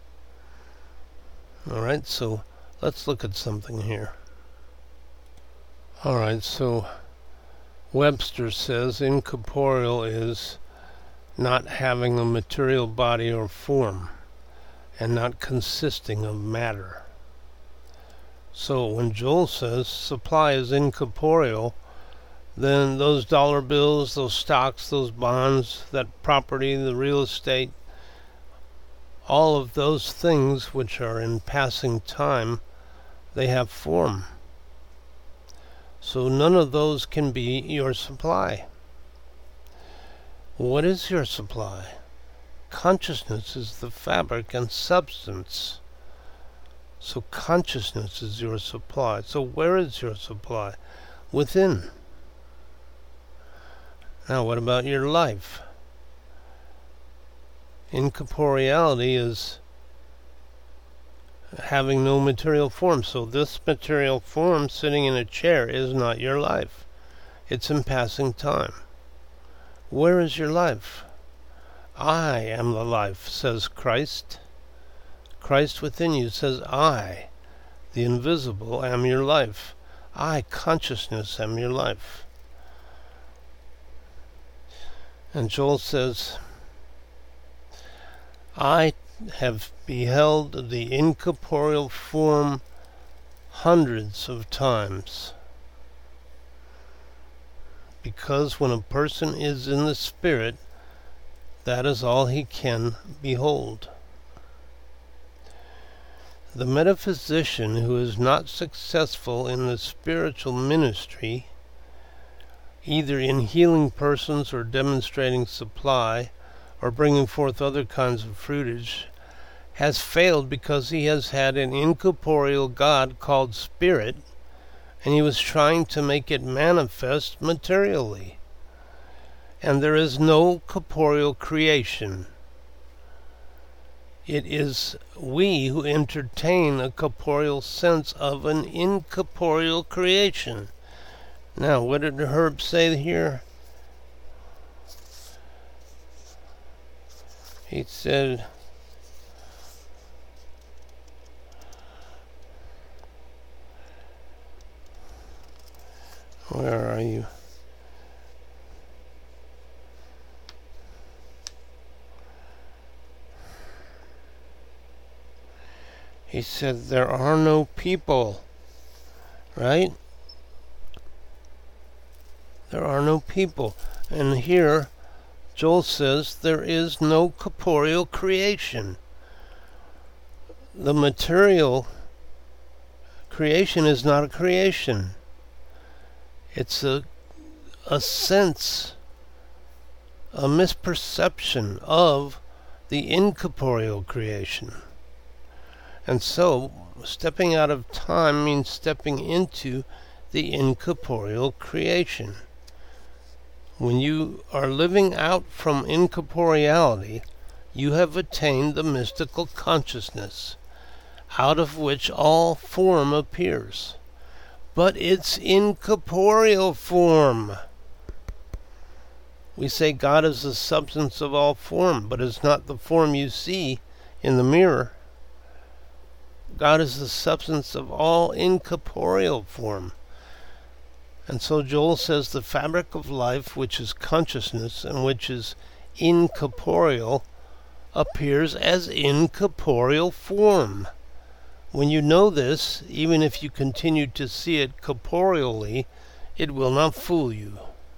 Alright, so let's look at something here. Alright, so Webster says incorporeal is not having a material body or form, and not consisting of matter. So when Joel says supply is incorporeal, then those dollar bills, those stocks, those bonds, that property, the real estate, all of those things which are in passing time, they have form. So none of those can be your supply. What is your supply? Consciousness is the fabric and substance. So consciousness is your supply. So where is your supply? Within. Now what about your life? Incorporeality is having no material form. So this material form sitting in a chair is not your life. It's in passing time. Where is your life? I am the life, says Christ. Christ within you says, I, the invisible, am your life. I, consciousness, am your life. And Joel says, I have beheld the incorporeal form hundreds of times. Because when a person is in the Spirit, that is all he can behold. The metaphysician who is not successful in the spiritual ministry, either in healing persons or demonstrating supply, or bringing forth other kinds of fruitage, has failed because he has had an incorporeal God called Spirit, and he was trying to make it manifest materially. And there is no corporeal creation. It is we who entertain a corporeal sense of an incorporeal creation. Now, what did Herb say here? He said, where are you? He said, there are no people, right? There are no people. And here, Joel says, there is no corporeal creation. The material creation is not a creation. It's a, a sense, a misperception of the incorporeal creation. And so, stepping out of time means stepping into the incorporeal creation. When you are living out from incorporeality, you have attained the mystical consciousness, out of which all form appears. But it's incorporeal form. We say God is the substance of all form, but it's not the form you see in the mirror. God is the substance of all incorporeal form. And so Joel says the fabric of life, which is consciousness and which is incorporeal, appears as incorporeal form. When you know this, even if you continue to see it corporeally, it will not fool you.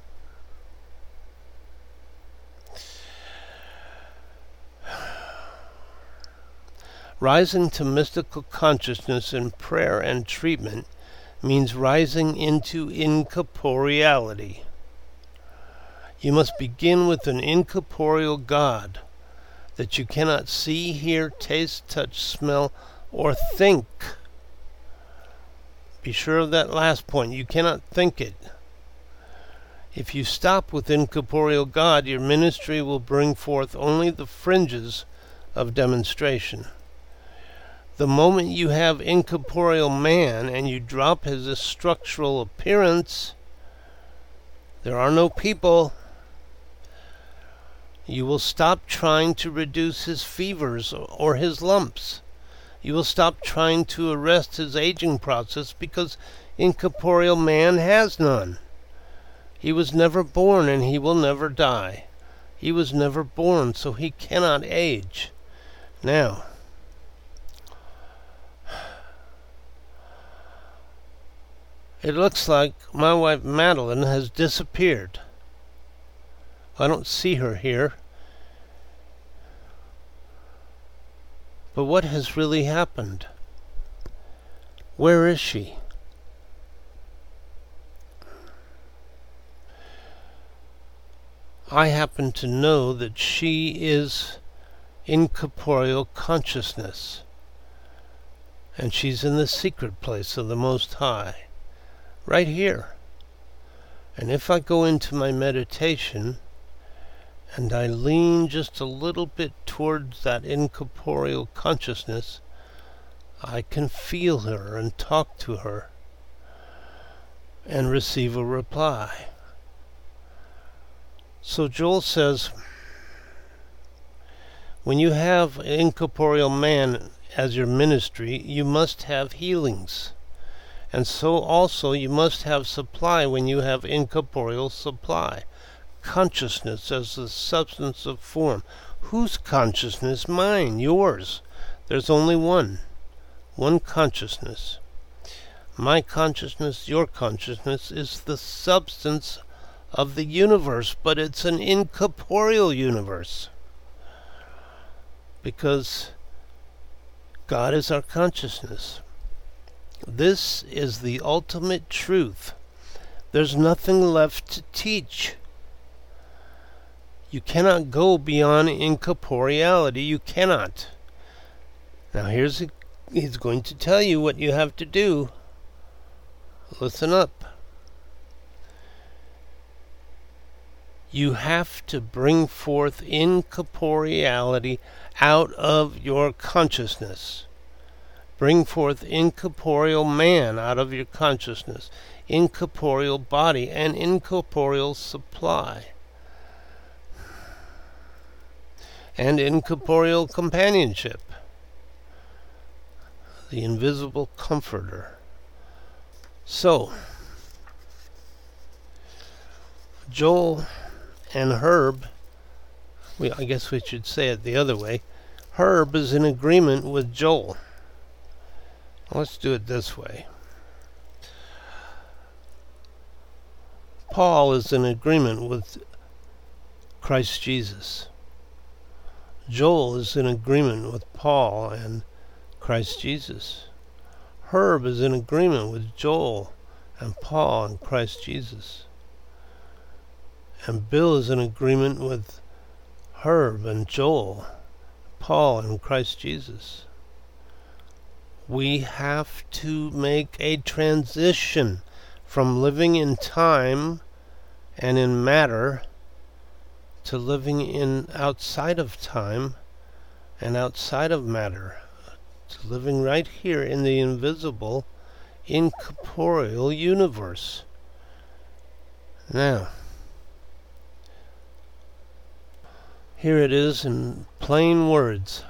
Rising to mystical consciousness in prayer and treatment means rising into incorporeality. You must begin with an incorporeal God that you cannot see, hear, taste, touch, smell, or think. Be sure of that last point. You cannot think it. If you stop with incorporeal God, your ministry will bring forth only the fringes of demonstration. The moment you have incorporeal man and you drop his structural appearance, there are no people. You will stop trying to reduce his fevers or his lumps. You will stop trying to arrest his aging process because incorporeal man has none. He was never born and he will never die. He was never born, so he cannot age. Now, it looks like my wife Madeline has disappeared. I don't see her here. But what has really happened? Where is she? I happen to know that she is incorporeal consciousness, and she's in the secret place of the Most High, right here. And if I go into my meditation and I lean just a little bit towards that incorporeal consciousness, I can feel her and talk to her and receive a reply. So Joel says, when you have an incorporeal man as your ministry, you must have healings. And so also you must have supply when you have incorporeal supply. Consciousness as the substance of form. Whose consciousness? Mine, yours. There's only one. One consciousness. My consciousness, your consciousness, is the substance of the universe, but it's an incorporeal universe. Because God is our consciousness. This is the ultimate truth. There's nothing left to teach. You cannot go beyond incorporeality. You cannot. Now here's a, he's going to tell you what you have to do. Listen up. You have to bring forth incorporeality out of your consciousness. Bring forth incorporeal man out of your consciousness, incorporeal body, and incorporeal supply, and incorporeal companionship, the invisible comforter. So, Joel and Herb, we, I guess we should say it the other way, Herb is in agreement with Joel. Let's do it this way. Paul is in agreement with Christ Jesus. Joel is in agreement with Paul and Christ Jesus. Herb is in agreement with Joel and Paul and Christ Jesus. And Bill is in agreement with Herb and Joel, Paul and Christ Jesus. We have to make a transition from living in time and in matter to living in outside of time and outside of matter, to living right here in the invisible, incorporeal universe. Now, here it is in plain words.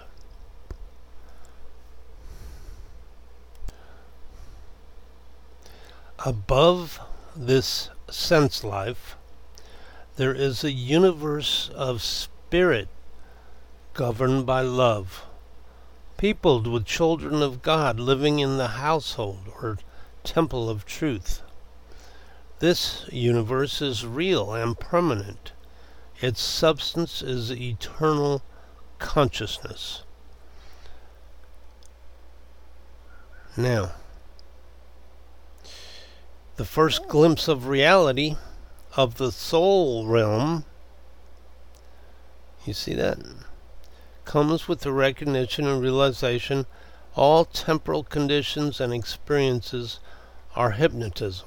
Above this sense life, there is a universe of spirit governed by love, peopled with children of God living in the household or temple of truth. This universe is real and permanent. Its substance is eternal consciousness. Now, the first glimpse of reality of the soul realm, you see that, comes with the recognition and realization all temporal conditions and experiences are hypnotism.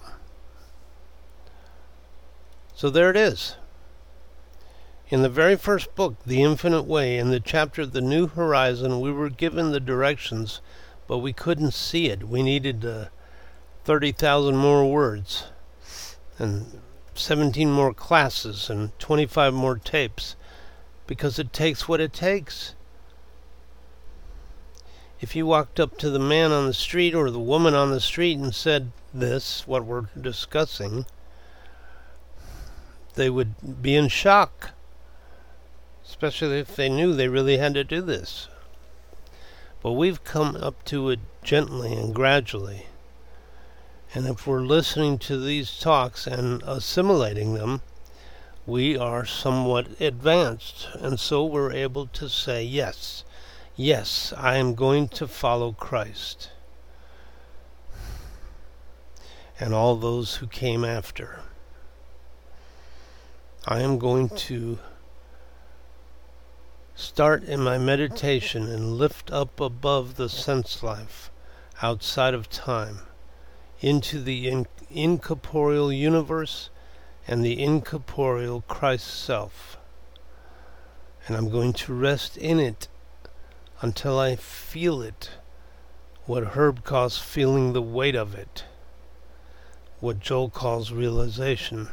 So there it is. In the very first book, The Infinite Way, in the chapter The New Horizon, we were given the directions, but we couldn't see it. We needed uh, thirty thousand more words, and seventeen more classes, and twenty-five more tapes, because it takes what it takes. If you walked up to the man on the street or the woman on the street and said this, what we're discussing, they would be in shock, especially if they knew they really had to do this. But we've come up to it gently and gradually. And if we're listening to these talks and assimilating them, we are somewhat advanced. And so we're able to say, yes, yes, I am going to follow Christ and all those who came after. I am going to start in my meditation and lift up above the sense life, outside of time, into the in- incorporeal universe and the incorporeal Christ self. And I'm going to rest in it until I feel it, what Herb calls feeling the weight of it, what Joel calls realization.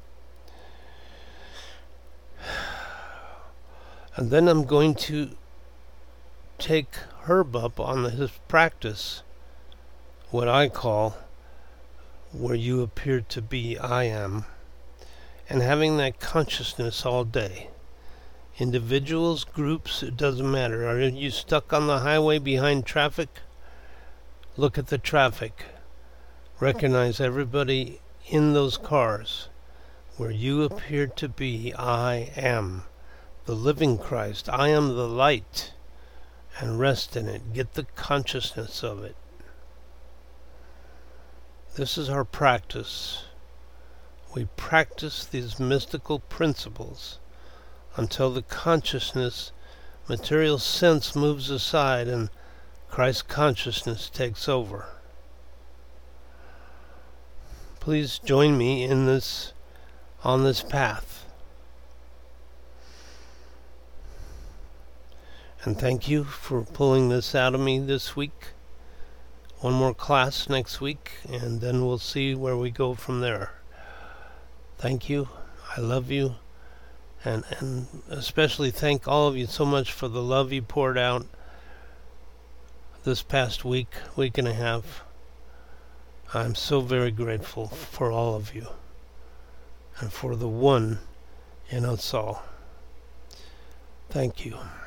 And then I'm going to take Herb up on his practice, what I call where you appear to be, I am, and having that consciousness all day. Individuals, groups, it doesn't matter. Are you stuck on the highway behind traffic? Look at the traffic. Recognize everybody in those cars. Where you appear to be, I am the living Christ. I am the light. And rest in it. Get the consciousness of it. This is our practice. We practice these mystical principles until the consciousness, material sense moves aside and Christ consciousness takes over. Please join me in this, on this path. And thank you for pulling this out of me this week. One more class next week, and then we'll see where we go from there. Thank you. I love you. And, and especially thank all of you so much for the love you poured out this past week, week and a half. I'm so very grateful for all of you and for the one in us all. Thank you.